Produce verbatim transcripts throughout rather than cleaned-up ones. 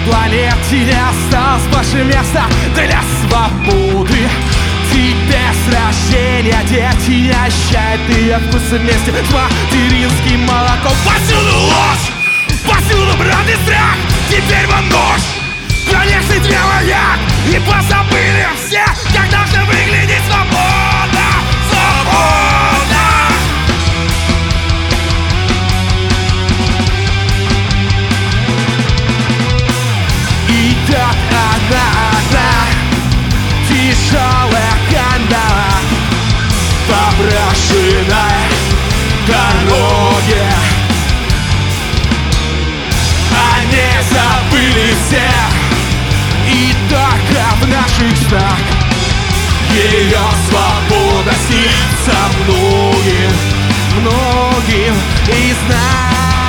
планете не осталось больше места для свободы. Теперь с рождения дети не ощущают ее вкус вместе с материнским молоком. Повсюду ложь, повсюду брат и страх. Теперь вам нож, конечно, две маяк. И позабыли все, как должна выглядеть свобода. Свобода! И так одна, одна тяжелая кандала по брошенной дороге. Они забыли все, и только в наших снах ее свобода снится многим, многим из нас.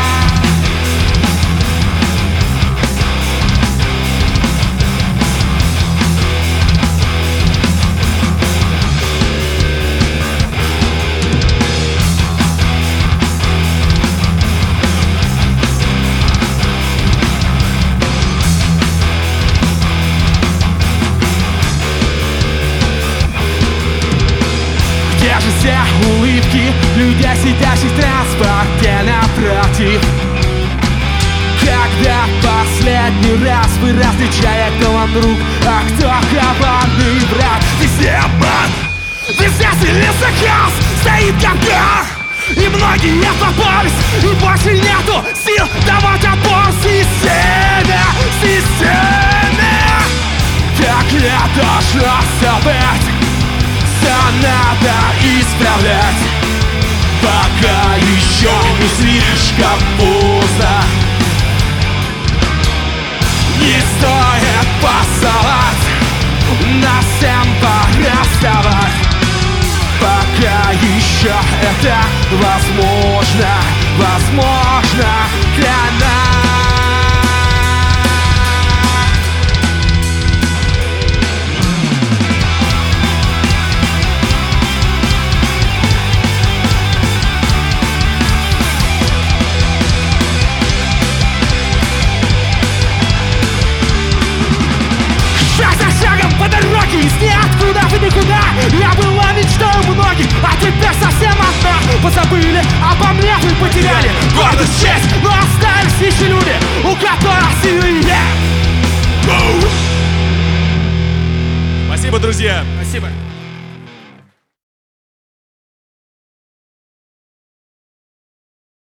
Все улыбки людей, сидящих в транспорте напротив. Когда последний раз вы различали, кто вам друг, а кто коварный враг. Везде обман, везде селится хаос, стоит капкан. И многие попались, и больше нету сил давать отпор системе, системе. Так не должно все быть. Все надо исправлять, пока еще не слишком поздно. Не стоит посылать, нас всем пора вставать, пока еще это возможно, возможно для нас. Из ниоткуда в никуда я была мечтой у многих, а теперь совсем одна. Позабыли обо мне, вы потеряли гордость, честь, но остались еще люди, у которых силы есть. Спасибо, друзья. Спасибо.